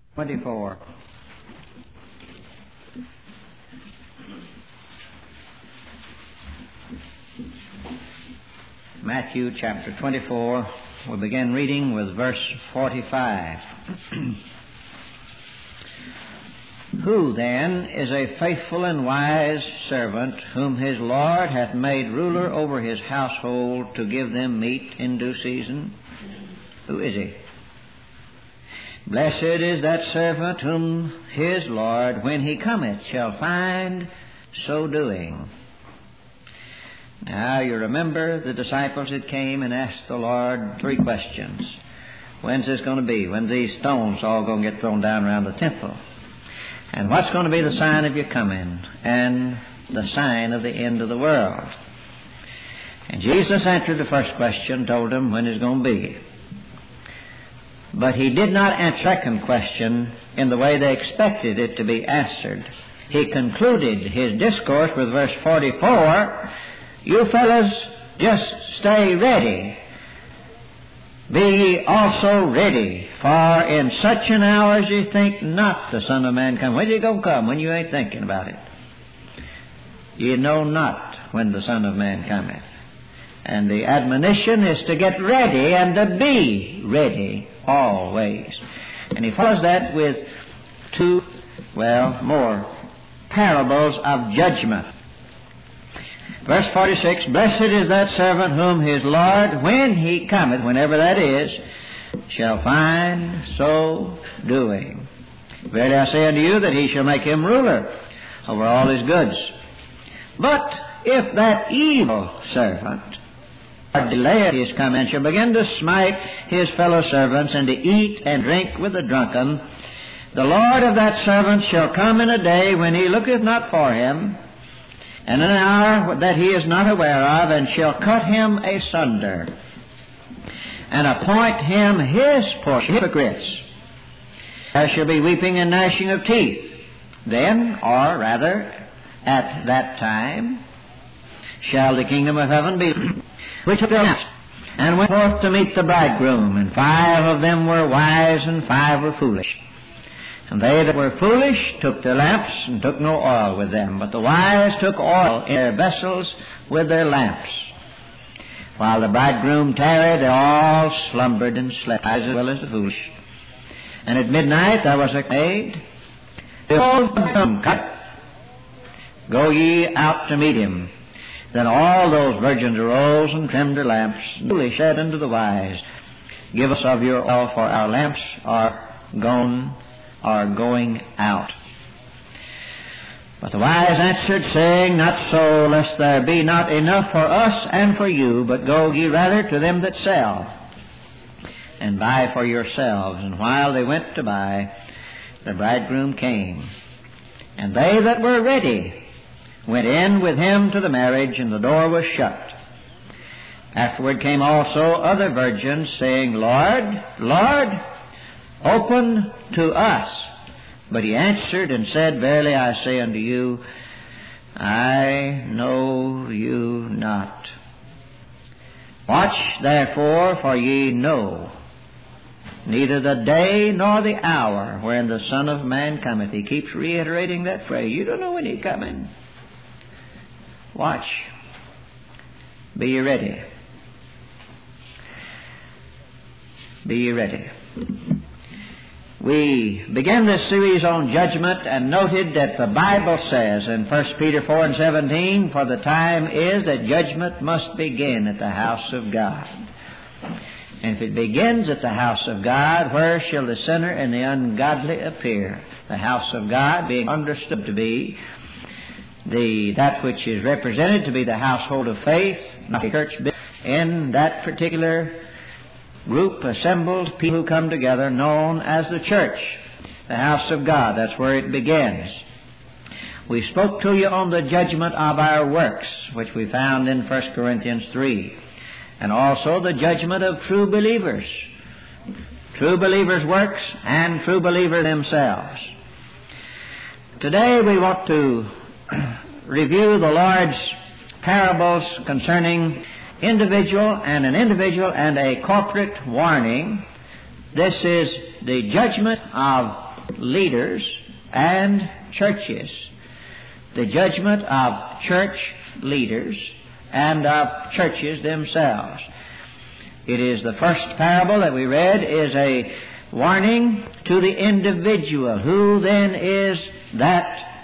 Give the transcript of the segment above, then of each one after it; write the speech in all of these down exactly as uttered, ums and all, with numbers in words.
twenty-four. Matthew chapter twenty-four. We'll begin reading with verse forty-five. Who then is a faithful and wise servant, whom his Lord hath made ruler over his household, to give them meat in due season? Who is he? Blessed is that servant whom his Lord, when he cometh, shall find so doing. Now you remember the disciples that came and asked the Lord three questions. When's this going to be? When's these stones all going to get thrown down around the temple? And what's going to be the sign of your coming? And the sign of the end of the world? And Jesus answered the first question, told them when it's going to be. But he did not answer the second question in the way they expected it to be answered. He concluded his discourse with verse forty-four, you fellas just stay ready. Be ye also ready, for in such an hour as ye think not the Son of Man come. When's he going to come? When you ain't thinking about it. Ye know not when the Son of Man cometh. And the admonition is to get ready and to be ready always. And he follows that with two, well, more parables of judgment. Verse forty-six, blessed is that servant whom his Lord, when he cometh, whenever that is, shall find so doing. Verily I say unto you that he shall make him ruler over all his goods. But if that evil servant delay his coming, shall begin to smite his fellow servants, and to eat and drink with the drunken, the Lord of that servant shall come in a day when he looketh not for him, and in an hour that he is not aware of, and shall cut him asunder, and appoint him his portion. Hypocrites. There shall be weeping and gnashing of teeth. Then, or rather, at that time, shall the kingdom of heaven be, which took their lamps, and went forth to meet the bridegroom, and five of them were wise, and five were foolish. And they that were foolish took their lamps, and took no oil with them. But the wise took oil in their vessels with their lamps. While the bridegroom tarried, they all slumbered and slept, as well as the foolish. And at midnight there was a maid. Behold, the bridegroom cometh. Go ye out to meet him. Then all those virgins arose and trimmed their lamps. And foolish said unto the wise, give us of your oil, for our lamps are gone, are going out. But the wise answered, saying, not so, lest there be not enough for us and for you, but go ye rather to them that sell, and buy for yourselves. And while they went to buy, the bridegroom came. And they that were ready went in with him to the marriage, and the door was shut. Afterward came also other virgins, saying, Lord, Lord, open to us. But he answered and said, verily I say unto you, I know you not. Watch therefore, for ye know neither the day nor the hour wherein the Son of Man cometh. He keeps reiterating that phrase. You don't know when he's coming. Watch. Be ye ready. Be ye ready. We began this series on judgment and noted that the Bible says in First Peter four and seventeen, for the time is that judgment must begin at the house of God. And if it begins at the house of God, where shall the sinner and the ungodly appear? The house of God being understood to be the that which is represented to be the household of faith, not the church. In that particular group assembled, people who come together, known as the church, the house of God. That's where it begins. We spoke to you on the judgment of our works, which we found in First Corinthians three, and also the judgment of true believers, true believers' works and true believers themselves. Today we want to review the Lord's parables concerning individual and an individual and a corporate warning. This is the judgment of leaders and churches. The judgment of church leaders and of churches themselves. It is the first parable that we read is a warning to the individual. Who then is that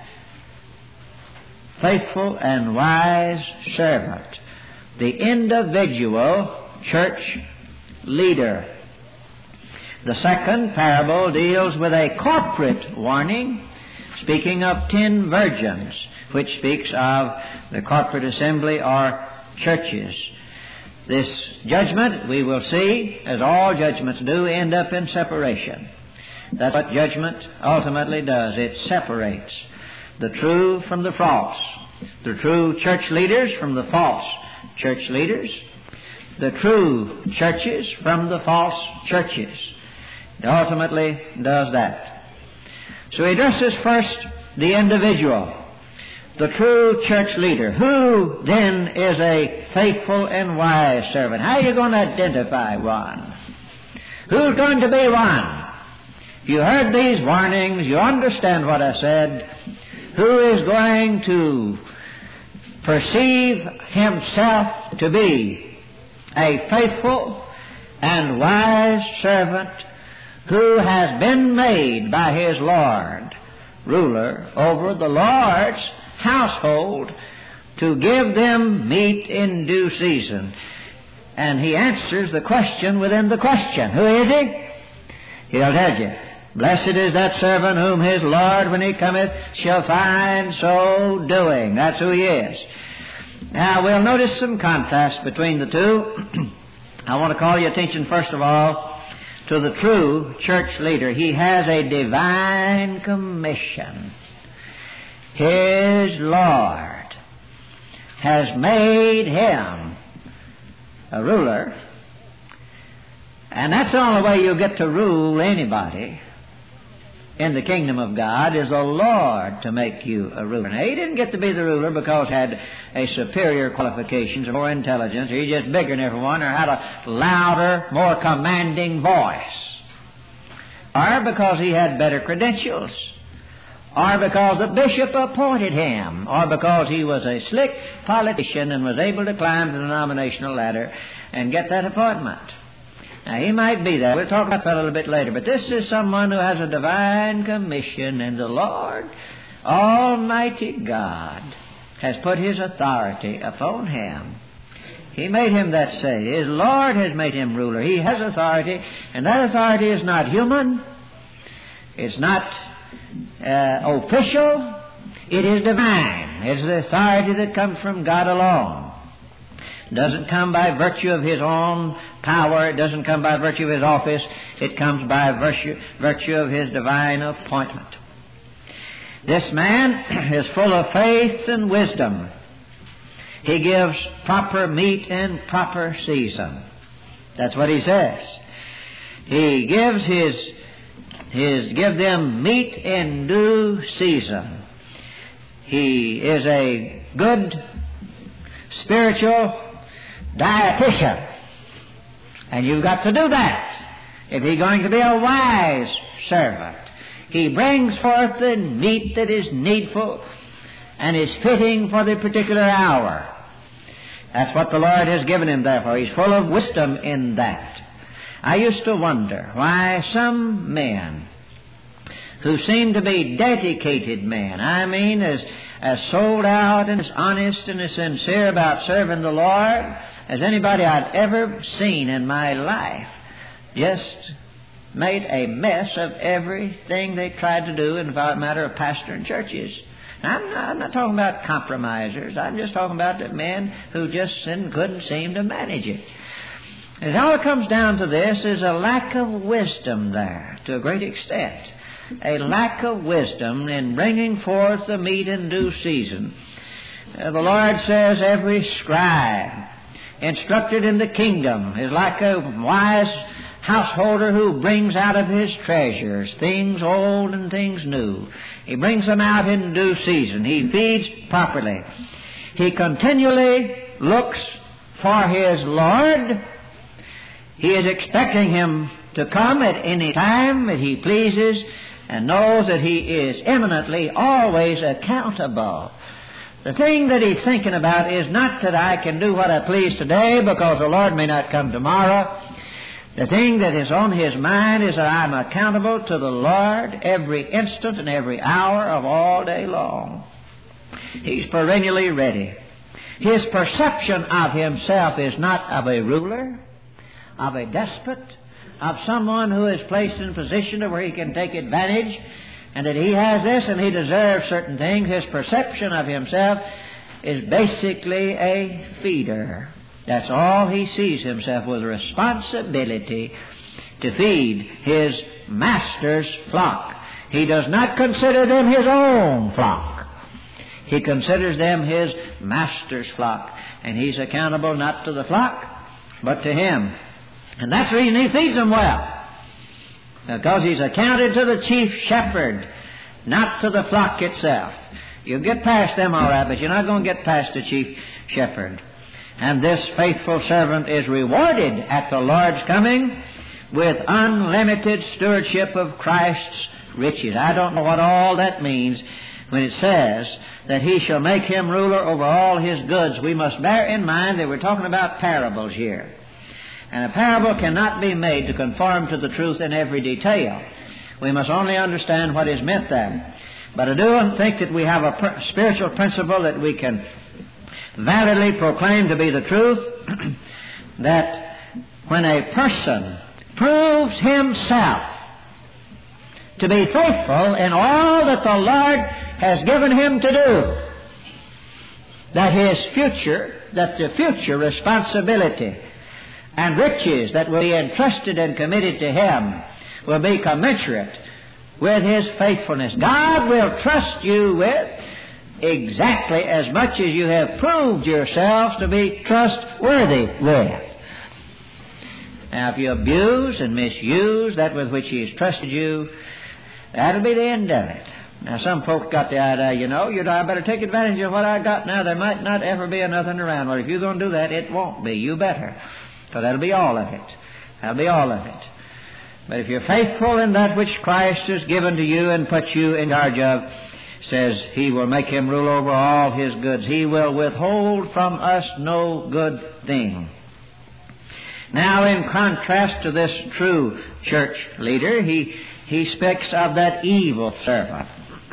faithful and wise servant? The individual church leader. The second parable deals with a corporate warning, speaking of ten virgins, which speaks of the corporate assembly or churches. This judgment, we will see, as all judgments do, end up in separation. That's what judgment ultimately does. It separates the true from the false, the true church leaders from the false church leaders, the true churches from the false churches. It ultimately does that. So he addresses first the individual, the true church leader. Who then is a faithful and wise servant? How are you going to identify one? Who's going to be one? You heard these warnings. You understand what I said. Who is going to perceive himself to be a faithful and wise servant who has been made by his Lord ruler over the Lord's household to give them meat in due season? And he answers the question within the question. Who is he? He'll tell you. Blessed is that servant whom his Lord, when he cometh, shall find so doing. That's who he is. Now, we'll notice some contrast between the two. I want to call your attention, first of all, to the true church leader. He has a divine commission. His Lord has made him a ruler, and that's the only way you'll get to rule anybody in the kingdom of God, is the Lord to make you a ruler. Now, he didn't get to be the ruler because he had a superior qualifications or more intelligence, or he's just bigger than everyone, or had a louder, more commanding voice, or because he had better credentials, or because the bishop appointed him, or because he was a slick politician and was able to climb the denominational ladder and get that appointment. Now, he might be that. We'll talk about that a little bit later. But this is someone who has a divine commission, and the Lord, Almighty God, has put His authority upon him. He made him that say. His Lord has made him ruler. He has authority, and that authority is not human. It's not uh, official. It is divine. It's the authority that comes from God alone. It doesn't come by virtue of his own power. It doesn't come by virtue of his office. It comes by virtue, virtue of his divine appointment. This man is full of faith and wisdom. He gives proper meat in proper season. That's what he says. He gives his, his give them meat in due season. He is a good spiritual dietitian. And you've got to do that if he's going to be a wise servant. He brings forth the meat that is needful and is fitting for the particular hour. That's what the Lord has given him, therefore. He's full of wisdom in that. I used to wonder why some men who seem to be dedicated men, I mean as, as sold out and as honest and as sincere about serving the Lord as anybody I'd ever seen in my life, just made a mess of everything they tried to do in the matter of pastoring churches. I'm not, I'm not talking about compromisers. I'm just talking about the men who just couldn't seem to manage it. And all it comes down to this is a lack of wisdom there to a great extent. A lack of wisdom in bringing forth the meat in due season. Uh, the Lord says every scribe instructed in the kingdom is like a wise householder who brings out of his treasures things old and things new. He brings them out in due season. He feeds properly. He continually looks for his Lord. He is expecting him to come at any time that He pleases, and knows that He is eminently always accountable. The thing that He's thinking about is not that I can do what I please today because the Lord may not come tomorrow. The thing that is on His mind is that I'm accountable to the Lord every instant and every hour of all day long. He's perennially ready. His perception of Himself is not of a ruler, of a despot, of someone who is placed in a position where he can take advantage, and that he has this and he deserves certain things. His perception of himself is basically a feeder. That's all he sees himself with, responsibility to feed his master's flock. He does not consider them his own flock. He considers them his master's flock. And he's accountable not to the flock, but to him. And that's the reason he feeds them well. Because he's accounted to the chief shepherd, not to the flock itself. You'll get past them all right, but you're not going to get past the chief shepherd. And this faithful servant is rewarded at the Lord's coming with unlimited stewardship of Christ's riches. I don't know what all that means when it says that He shall make him ruler over all his goods. We must bear in mind that we're talking about parables here. And a parable cannot be made to conform to the truth in every detail. We must only understand what is meant there. But I do think that we have a pr- spiritual principle that we can validly proclaim to be the truth, that when a person proves himself to be faithful in all that the Lord has given him to do, that his future, that the future responsibility and riches that will be entrusted and committed to him will be commensurate with his faithfulness. God will trust you with exactly as much as you have proved yourselves to be trustworthy with. Now, if you abuse and misuse that with which He has trusted you, that'll be the end of it. Now, some folks got the idea, you know, you know, I better take advantage of what I got now. There might not ever be another around. Well, if you're going to do that, it won't be. You better. So that'll be all of it. That'll be all of it. But if you're faithful in that which Christ has given to you and put you in charge of, says He will make him rule over all his goods. He will withhold from us no good thing. Now, in contrast to this true church leader, he, he speaks of that evil servant.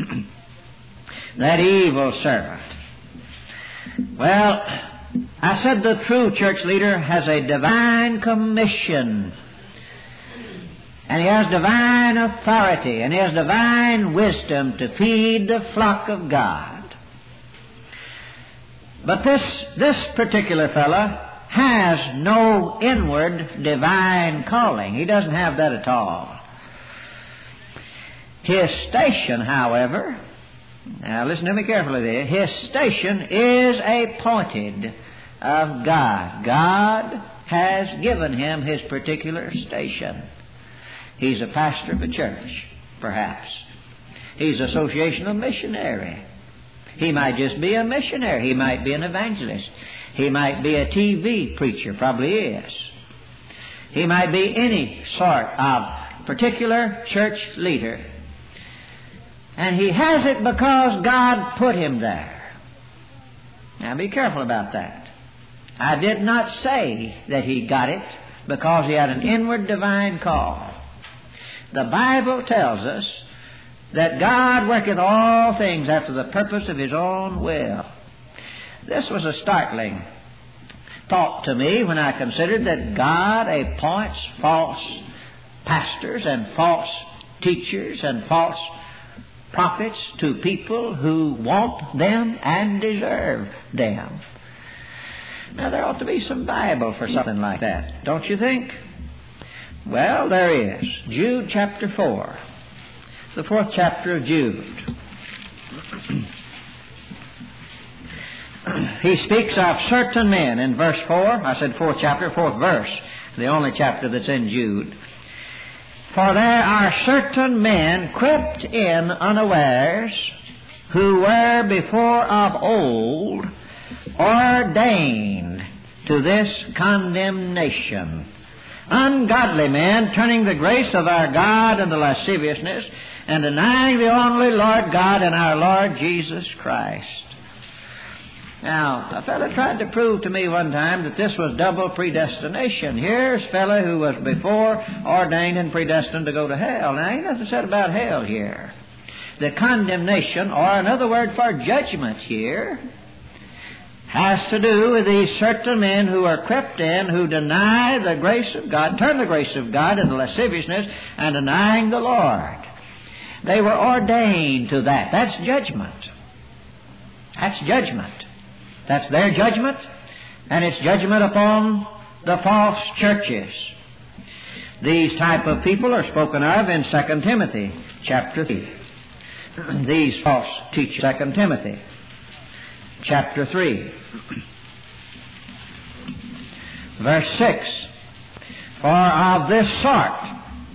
That evil servant. Well, I said the true church leader has a divine commission. And he has divine authority, and he has divine wisdom to feed the flock of God. But this, this particular fellow has no inward divine calling. He doesn't have that at all. His station, however, now listen to me carefully there, his station is appointed of God. God has given him his particular station. He's a pastor of a church, perhaps. He's an associational missionary. He might just be a missionary. He might be an evangelist. He might be a T V preacher, probably is. He might be any sort of particular church leader. And he has it because God put him there. Now be careful about that. I did not say that he got it because he had an inward divine call. The Bible tells us that God worketh all things after the purpose of His own will. This was a startling thought to me when I considered that God appoints false pastors and false teachers and false prophets to people who want them and deserve them. Now, there ought to be some Bible for something like that, don't you think? Well, there is. Jude chapter four. The fourth chapter of Jude. He speaks of certain men in verse four. I said fourth chapter, fourth verse. The only chapter that's in Jude. For there are certain men crept in unawares, who were before of old ordained to this condemnation, Ungodly men, turning the grace of our God into lasciviousness, and denying the only Lord God and our Lord Jesus Christ. Now, a fellow tried to prove to me one time that this was double predestination. Here's a fellow who was before ordained and predestined to go to hell. Now, ain't nothing said about hell here. The condemnation, or another word for judgment here, has to do with these certain men who are crept in, who deny the grace of God, turn the grace of God into lasciviousness, and denying the Lord. They were ordained to that. That's judgment. That's judgment. That's their judgment, and it's judgment upon the false churches. These type of people are spoken of in Second Timothy chapter three. These false teachers, Second Timothy chapter three, verse six. For of this sort,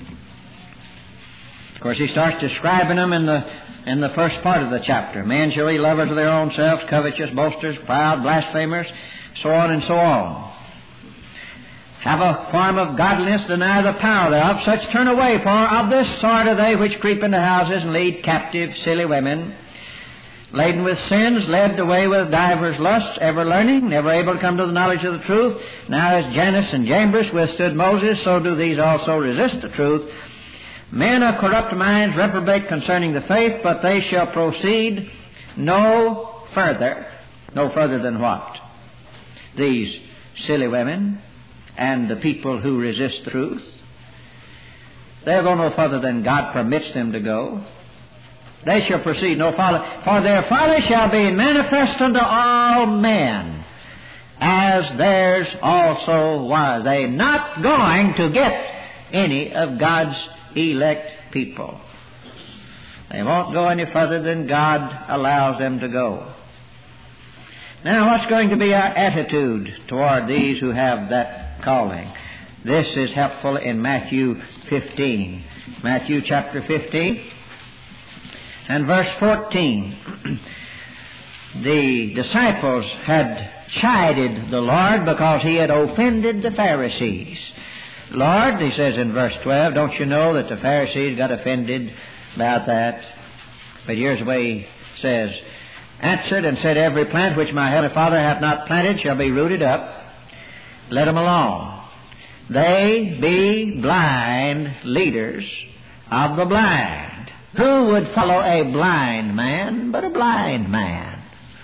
of course, he starts describing them in the in the first part of the chapter. Men shall be lovers of their own selves, covetous, boasters, proud, blasphemers, so on and so on. Have a form of godliness, deny the power thereof. Such turn away, for of this sort are they which creep into houses and lead captive silly women, laden with sins, led away with divers lusts, ever learning, never able to come to the knowledge of the truth. Now as Jannes and Jambres withstood Moses, so do these also resist the truth. Men of corrupt minds reprobate concerning the faith, but they shall proceed no further. No further than what? These silly women and the people who resist the truth. They'll go no further than God permits them to go. They shall proceed no farther, for their folly shall be manifest unto all men, as theirs also was. They're not going to get any of God's elect people. They won't go any further than God allows them to go. Now, what's going to be our attitude toward these who have that calling? This is helpful in Matthew fifteen. Matthew chapter fifteen and verse fourteen. The disciples had chided the Lord because he had offended the Pharisees. Lord, he says in verse twelve, don't you know that the Pharisees got offended about that? But here's the way he says, answered and said, every plant which my heavenly Father hath not planted shall be rooted up. Let them alone. They be blind leaders of the blind. Who would follow a blind man but a blind man?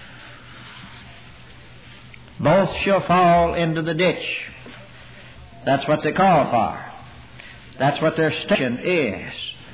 Both shall fall into the ditch. That's what they call for. That's what their station is.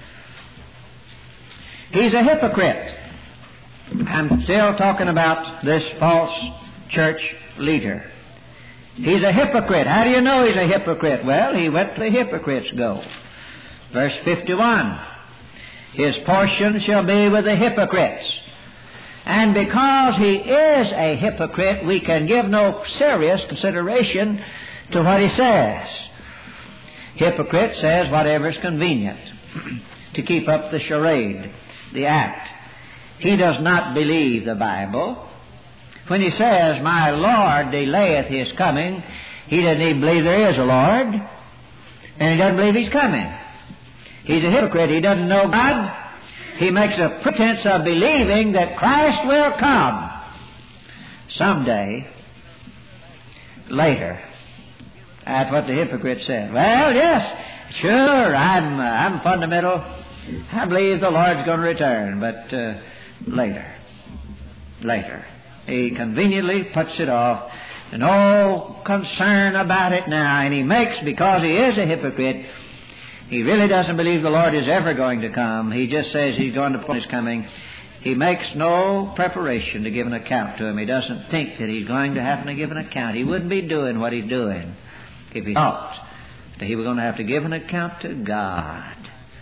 He's a hypocrite. I'm still talking about this false church leader. He's a hypocrite. How do you know he's a hypocrite? Well, he went to the hypocrites go. Verse fifty-one. His portion shall be with the hypocrites. And because he is a hypocrite, we can give no serious consideration to what he says. Hypocrite says whatever is convenient to keep up the charade, the act. He does not believe the Bible. When he says, my Lord delayeth his coming, he doesn't even believe there is a Lord, and he doesn't believe he's coming. He's a hypocrite. He doesn't know God. He makes a pretense of believing that Christ will come someday, later. That's what the hypocrite said. Well, yes, sure, I'm uh, I'm fundamental. I believe the Lord's going to return, but uh, later. Later. He conveniently puts it off. No concern about it now. And he makes, because he is a hypocrite, he really doesn't believe the Lord is ever going to come. He just says he's going to put his coming. He makes no preparation to give an account to him. He doesn't think that he's going to have to give an account. He wouldn't be doing what he's doing if he thought that he was going to have to give an account to God.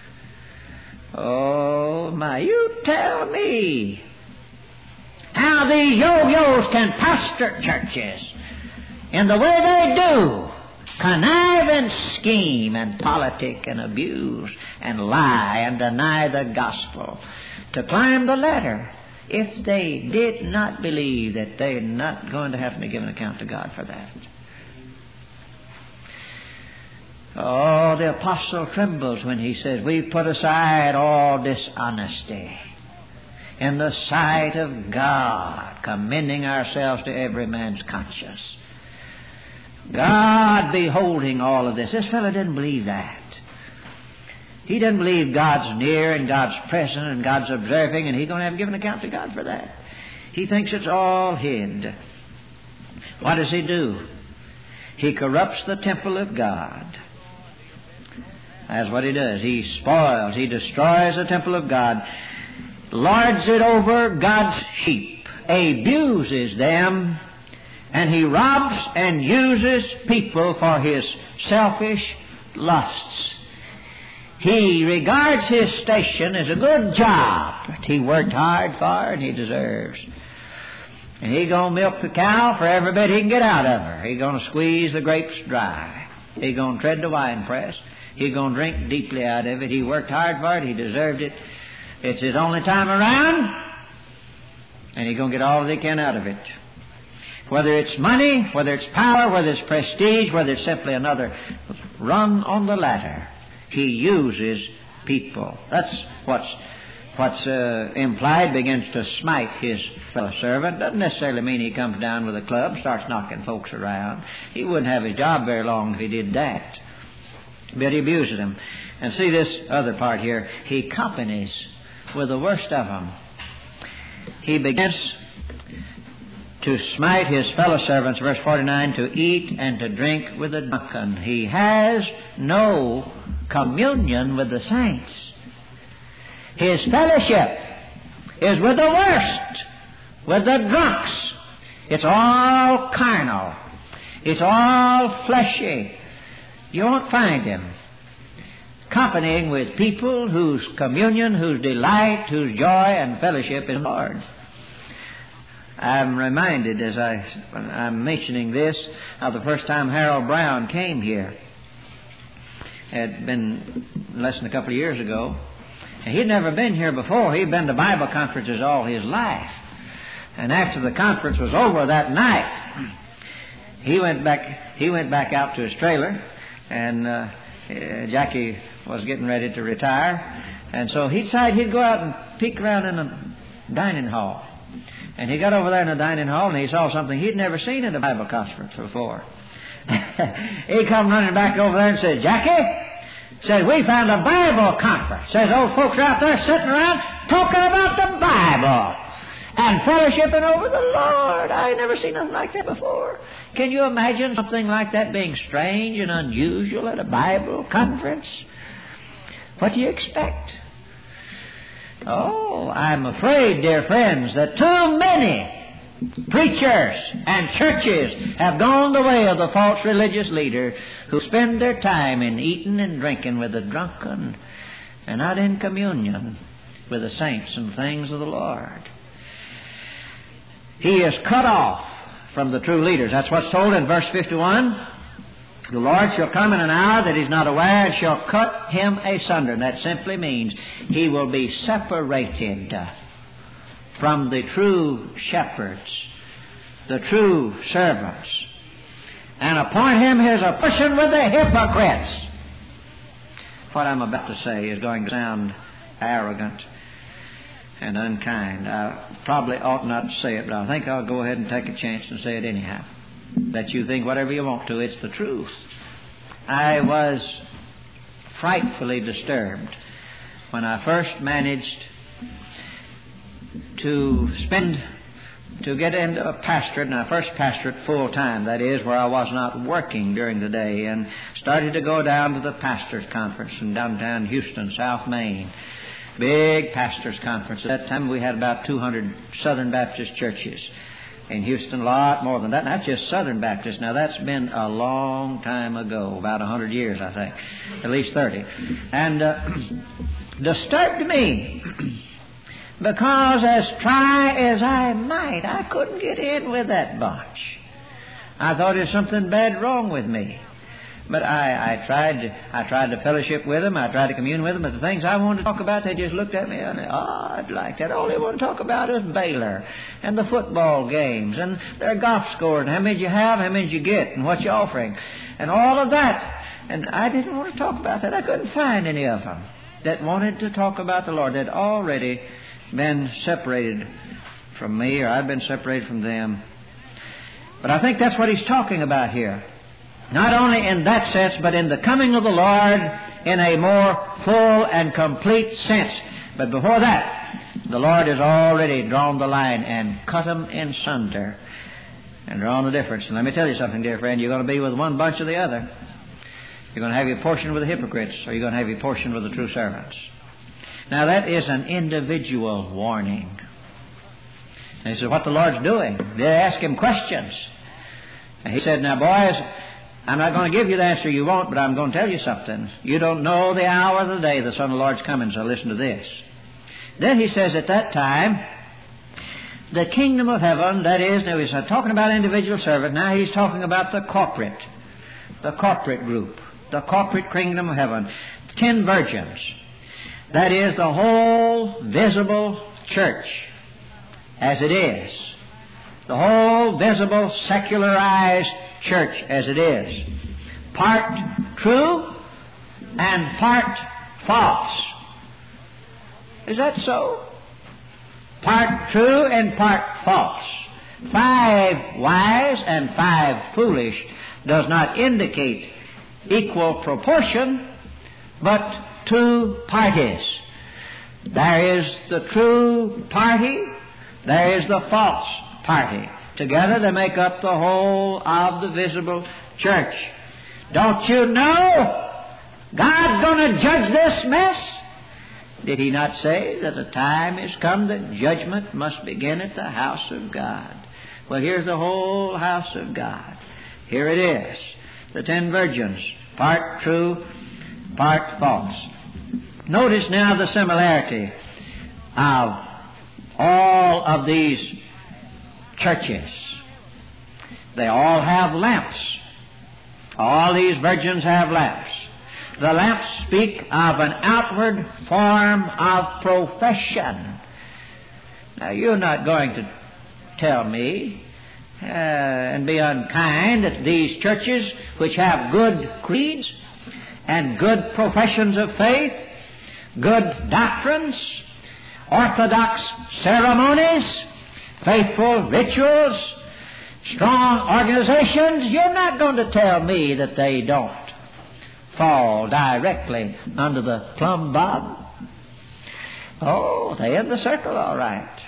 Oh, my, you tell me how these yo-yos can pastor churches in the way they do, connive and scheme and politic and abuse and lie and deny the gospel to climb the ladder if they did not believe that they're not going to have to give an account to God for that. Oh, the apostle trembles when he says, we put aside all dishonesty in the sight of God, commending ourselves to every man's conscience. God beholding all of this. This fellow didn't believe that. He didn't believe God's near and God's present and God's observing, and he's going to have to give an account to God for that. He thinks it's all hid. What does he do? He corrupts the temple of God. That's what he does. He spoils, he destroys the temple of God, lords it over God's sheep, abuses them, and he robs and uses people for his selfish lusts. He regards his station as a good job that he worked hard for and he deserves. And he's going to milk the cow for every bit he can get out of her. He's going to squeeze the grapes dry. He's going to tread the wine press. He's going to drink deeply out of it. He worked hard for it. He deserved it. It's his only time around. And he's going to get all that he can out of it. Whether it's money, whether it's power, whether it's prestige, whether it's simply another rung on the ladder. He uses people. That's what's what's uh, implied. Begins to smite his fellow servant. Doesn't necessarily mean he comes down with a club and starts knocking folks around. He wouldn't have his job very long if he did that. But he abuses them. And see this other part here. He companies with the worst of them. He begins to smite his fellow servants, verse forty-nine, to eat and to drink with the drunken. He has no communion with the saints. His fellowship is with the worst, with the drunks. It's all carnal. It's all fleshy. You won't find him companying with people whose communion, whose delight, whose joy and fellowship is the Lord. I'm reminded as I, I'm mentioning this of the first time Harold Brown came here. It had been less than a couple of years ago. And he'd never been here before. He'd been to Bible conferences all his life. And after the conference was over that night, he went back, he went back out to his trailer, and uh, Jackie was getting ready to retire. And so he decided he'd go out and peek around in the dining hall. And he got over there in the dining hall and he saw something he'd never seen in a Bible conference before. He come running back over there and said, Jackie, says, we found a Bible conference. Says, old folks are out there sitting around talking about the Bible and fellowshipping over the Lord. I ain't never seen nothing like that before. Can you imagine something like that being strange and unusual at a Bible conference? What do you expect? Oh, I'm afraid, dear friends, that too many preachers and churches have gone the way of the false religious leader who spend their time in eating and drinking with the drunken and not in communion with the saints and things of the Lord. He is cut off from the true leaders. That's what's told in verse fifty-one. The Lord shall come in an hour that he's not aware and shall cut him asunder. And that simply means he will be separated from the true shepherds, the true servants, and appoint him his a portion with the hypocrites. What I'm about to say is going to sound arrogant and unkind. I probably ought not to say it, but I think I'll go ahead and take a chance and say it anyhow. That you think whatever you want to, it's the truth. I was frightfully disturbed when I first managed to spend, to get into a pastorate, and I first pastorate full time, that is, where I was not working during the day, and started to go down to the pastors' conference in downtown Houston, South Main. Big pastors' conference. At that time we had about two hundred Southern Baptist churches. In Houston, a lot more than that. And that's just Southern Baptist. Now, that's been a long time ago, about one hundred years, I think, at least thirty. And uh, disturbed me because as try as I might, I couldn't get in with that bunch. I thought there's something bad wrong with me. But I, I tried to, I tried to fellowship with them. I tried to commune with them. But the things I wanted to talk about, they just looked at me and, oh, I'd like that. All they want to talk about is Baylor and the football games and their golf scores and how many you have, how many you get, and what you're offering, and all of that. And I didn't want to talk about that. I couldn't find any of them that wanted to talk about the Lord. They'd already been separated from me, or I'd been separated from them. But I think that's what he's talking about here. Not only in that sense, but in the coming of the Lord in a more full and complete sense. But before that, the Lord has already drawn the line and cut them in sunder and drawn the difference. And let me tell you something, dear friend, you're going to be with one bunch or the other. You're going to have your portion with the hypocrites, or you're going to have your portion with the true servants. Now that is an individual warning. And he said, what the Lord's doing. They ask him questions. And he said, now boys, I'm not going to give you the answer you want, but I'm going to tell you something. You don't know the hour of the day the Son of the Lord's coming, so listen to this. Then he says at that time, the kingdom of heaven, that is, now he's talking about individual servant, now he's talking about the corporate, the corporate group, the corporate kingdom of heaven. Ten virgins, that is the whole visible church as it is, the whole visible secularized church as it is, part true and part false. Is that so? Part true and part false. Five wise and five foolish does not indicate equal proportion, but two parties. There is the true party, there is the false party. Together they make up the whole of the visible church. Don't you know God's going to judge this mess? Did he not say that the time is come that judgment must begin at the house of God? Well, here's the whole house of God. Here it is. The ten virgins, part true, part false. Notice now the similarity of all of these churches. They all have lamps. All these virgins have lamps. The lamps speak of an outward form of profession. Now, you're not going to tell me uh, and be unkind that these churches, which have good creeds and good professions of faith, good doctrines, orthodox ceremonies, faithful rituals, strong organizations, you're not going to tell me that they don't fall directly under the plumb bob. Oh, they're in the circle, all right.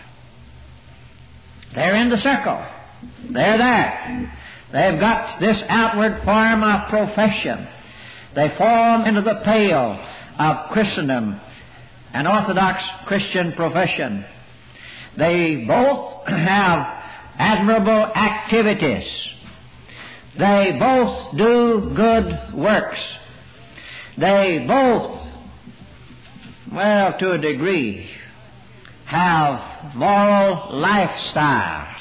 They're in the circle. They're there. They've got this outward form of profession. They form into the pale of Christendom, an Orthodox Christian profession. They both have admirable activities. They both do good works. They both, well, to a degree, have moral lifestyles.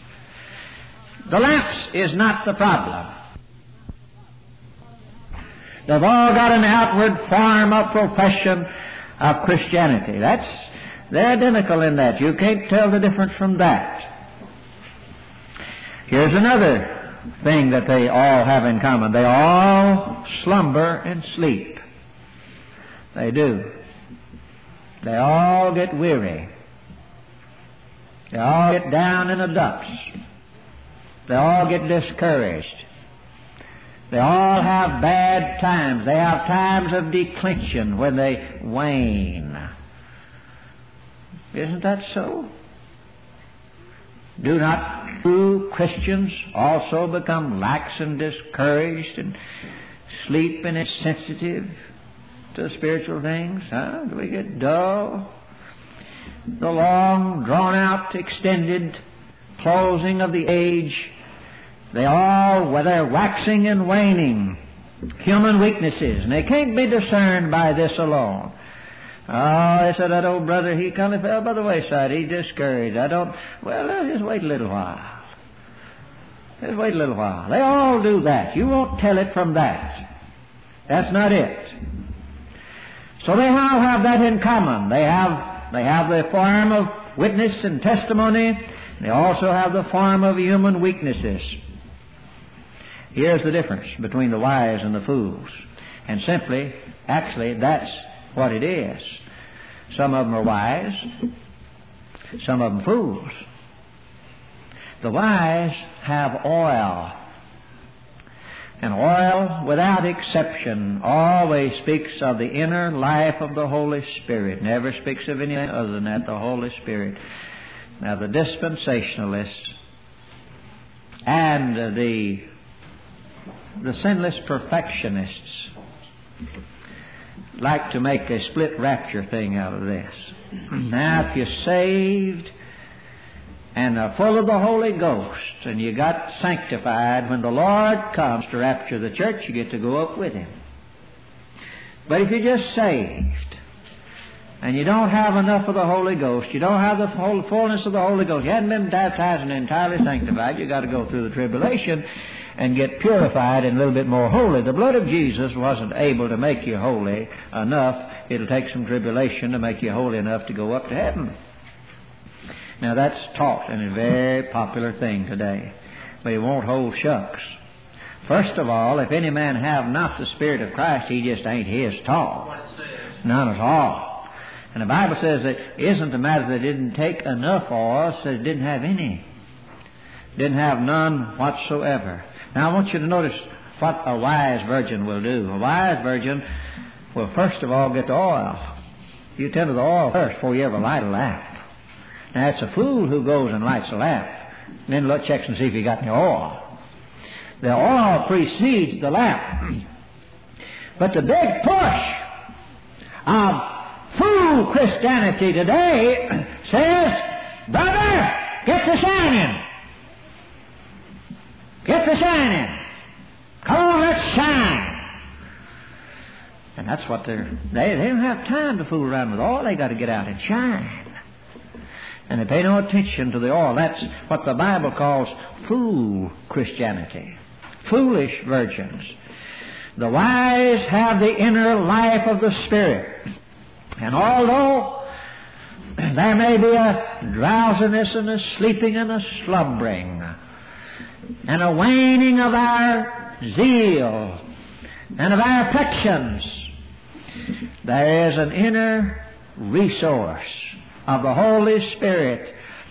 The lamps is not the problem. They've all got an outward form of profession of Christianity. That's, they're identical in that. You can't tell the difference from that. Here's another thing that they all have in common. They all slumber and sleep. They do. They all get weary. They all get down in the dumps. They all get discouraged. They all have bad times. They have times of declension when they wane. Isn't that so? Do not true Christians also become lax and discouraged and sleep and insensitive to spiritual things? Huh? Do we get dull? The long, drawn-out, extended closing of the age, they all, well, they're waxing and waning, human weaknesses, and they can't be discerned by this alone. Oh, they said that old brother, he kind of fell by the wayside. He's discouraged. I don't, well, uh, just wait a little while. Just wait a little while. They all do that. You won't tell it from that. That's not it. So they all have that in common. They have, they have the form of witness and testimony. They also have the form of human weaknesses. Here's the difference between the wise and the fools. And simply, actually, that's what it is. Some of them are wise, some of them fools. The wise have oil. And oil, without exception, always speaks of the inner life of the Holy Spirit. Never speaks of anything other than that, the Holy Spirit. Now, the dispensationalists and the, the sinless perfectionists like to make a split rapture thing out of this. Now, if you're saved and are full of the Holy Ghost, and you got sanctified, when the Lord comes to rapture the church, you get to go up with Him. But if you're just saved, and you don't have enough of the Holy Ghost, you don't have the whole fullness of the Holy Ghost, you haven't been baptized and entirely sanctified, you got to go through the tribulation and get purified and a little bit more holy. The blood of Jesus wasn't able to make you holy enough. It'll take some tribulation to make you holy enough to go up to heaven. Now, that's taught and a very popular thing today. But it won't hold shucks. First of all, if any man have not the Spirit of Christ, he just ain't his at all. None at all. And the Bible says that it isn't the matter that it didn't take enough oil, it says it didn't have any. Didn't have none whatsoever. Now, I want you to notice what a wise virgin will do. A wise virgin will first of all get the oil. You tend to the oil first before you ever light a lamp. Now, it's a fool who goes and lights a lamp, and then look, checks and see if you got any oil. The oil precedes the lamp. But the big push of fool Christianity today says, brother, get the shining. Get the shining. Come on, let's shine. And that's what they're, they, they don't have time to fool around with oil. They got to get out and shine. And they pay no attention to the oil. That's what the Bible calls fool Christianity. Foolish virgins. The wise have the inner life of the Spirit. And although there may be a drowsiness and a sleeping and a slumbering and a waning of our zeal and of our affections, there is an inner resource of the Holy Spirit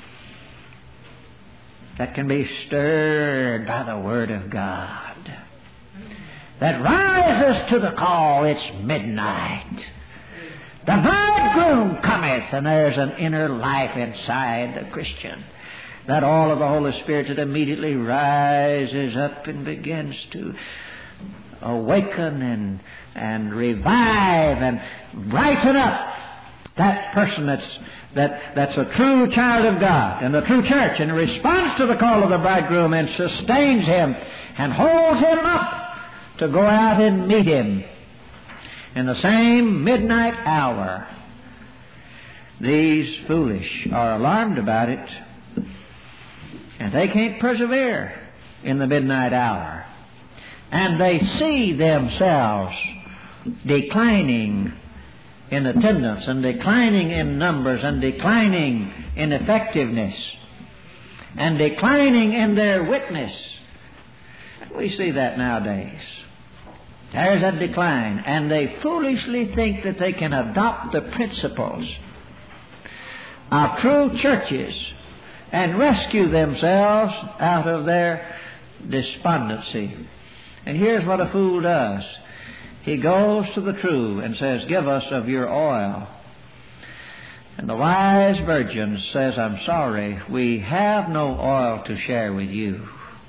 that can be stirred by the Word of God, that rises to the call. It's midnight. The bridegroom cometh, and there's an inner life inside the Christian, that all of the Holy Spirit that immediately rises up and begins to awaken and, and revive and brighten up that person that's That, that's a true child of God and a true church, and responds to the call of the bridegroom and sustains him and holds him up to go out and meet him in the same midnight hour. These foolish are alarmed about it, and they can't persevere in the midnight hour. And they see themselves declining in attendance and declining in numbers and declining in effectiveness and declining in their witness. We see that nowadays. There's a decline, and they foolishly think that they can adopt the principles of true churches and rescue themselves out of their despondency. And here's what a fool does. He goes to the true and says, give us of your oil. And the wise virgin says, I'm sorry, we have no oil to share with you.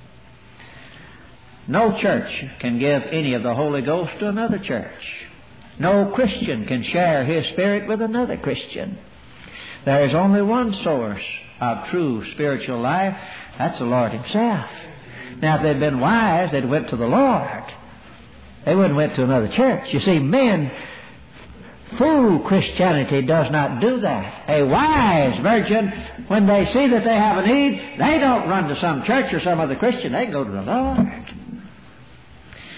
No church can give any of the Holy Ghost to another church. No Christian can share his Spirit with another Christian. There is only one source of true spiritual life. That's the Lord Himself. Now, if they'd been wise, they'd went to the Lord. They wouldn't went to another church. You see, men, fool Christianity does not do that. A wise virgin, when they see that they have a need, they don't run to some church or some other Christian. They go to the Lord.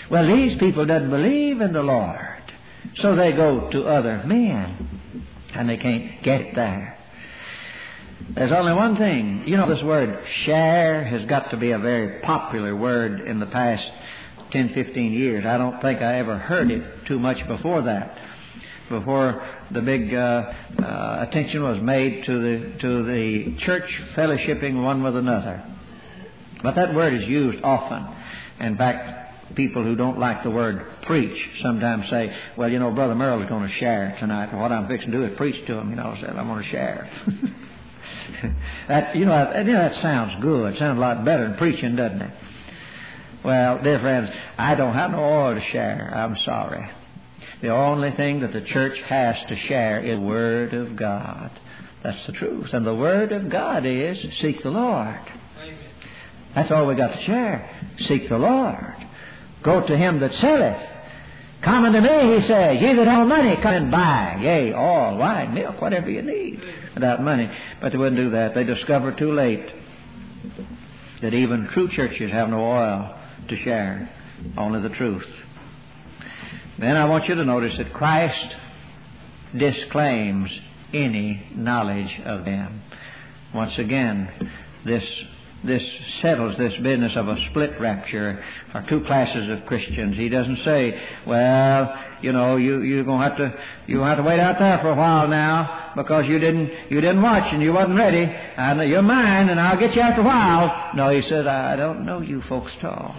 Well, these people doesn't believe in the Lord, so they go to other men, and they can't get it there. There's only one thing. You know, this word share has got to be a very popular word in the past ten, fifteen years. I don't think I ever heard it too much before that. Before the big uh, uh, attention was made to the to the church fellowshipping one with another. But that word is used often. In fact, people who don't like the word preach sometimes say, well, you know, Brother Merle is going to share tonight. What I'm fixing to do is preach to him. You know, I said, I'm going to share. that, you know, that, you know, that sounds good. It sounds a lot better than preaching, doesn't it? Well, dear friends, I don't have no oil to share. I'm sorry. The only thing that the church has to share is the Word of God. That's the truth. And the Word of God is, seek the Lord. Amen. That's all we got to share. Seek the Lord. Go to him that selleth. Come unto me, he says, ye that have money, come and buy, yea, all, wine, milk, whatever you need, without money. But they wouldn't do that. They discovered too late that even true churches have no oil to share, only the truth. Then I want you to notice that Christ disclaims any knowledge of them. Once again, this this settles this business of a split rapture, or two classes of Christians. He doesn't say, well, you know, you you're gonna have to you have to wait out there for a while now because you didn't you didn't watch and you wasn't ready, and you're mine, and I'll get you after a while. No, he says, I don't know you folks at all.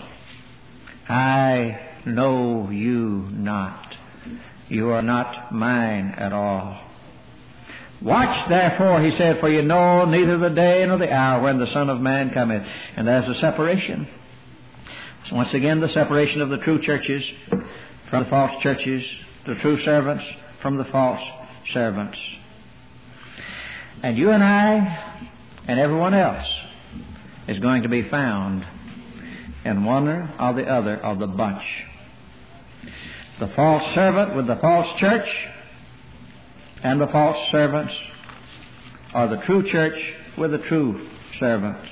I know you not. You are not mine at all. Watch therefore, he said, for you know neither the day nor the hour when the Son of Man cometh. And there's a separation. So once again, the separation of the true churches from the false churches, the true servants from the false servants. And you and I and everyone else is going to be found in one or the other of the bunch. The false servant with the false church and the false servants, or the true church with the true servants.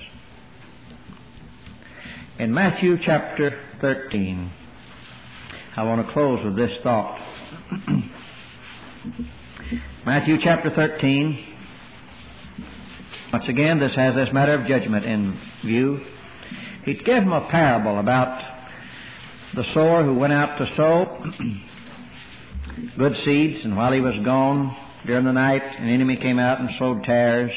In Matthew chapter thirteen, I want to close with this thought. Matthew chapter thirteen, once again, this has this matter of judgment in view. He gave him a parable about the sower who went out to sow good seeds, and while he was gone during the night, an enemy came out and sowed tares.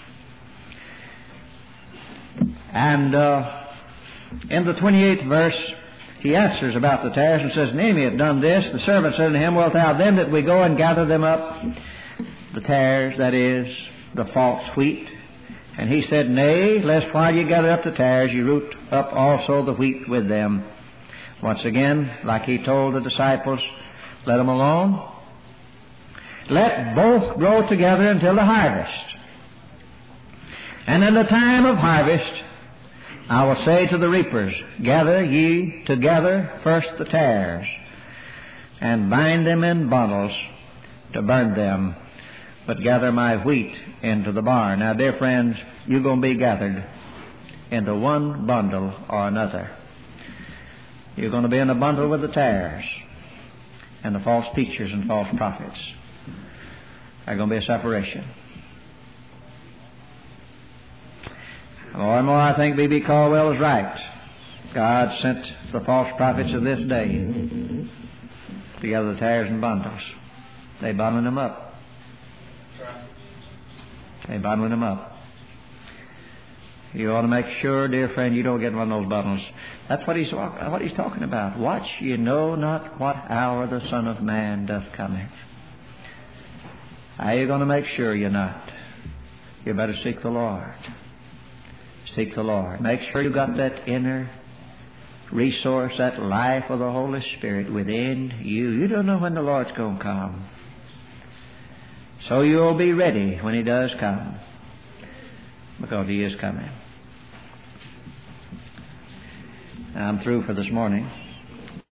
And uh, in the twenty-eighth verse, he answers about the tares and says, an enemy hath done this. The servant said unto him, wilt thou then that we go and gather them up? The tares, that is, the false wheat. And he said, nay, lest while ye gather up the tares, ye root up also the wheat with them. Once again, like he told the disciples, let them alone. Let both grow together until the harvest. And in the time of harvest, I will say to the reapers, gather ye together first the tares, and bind them in bundles to burn them, but gather my wheat into the barn. Now, dear friends, you're going to be gathered into one bundle or another. You're going to be in a bundle with the tares and the false teachers and false prophets. There's going to be a separation. More and more, I think B B Caldwell is right. God sent the false prophets of this day to gather the tares and bundles. They bundling them up. They bundling them up. You ought to make sure, dear friend, you don't get one of those bundles. That's what he's what he's talking about. Watch, you know not what hour the Son of Man doth cometh. How are you going to make sure you're not? You better seek the Lord. Seek the Lord. Make sure you got that inner resource, that life of the Holy Spirit within you. You don't know when the Lord's going to come. So you'll be ready when He does come, because He is coming. I'm through for this morning.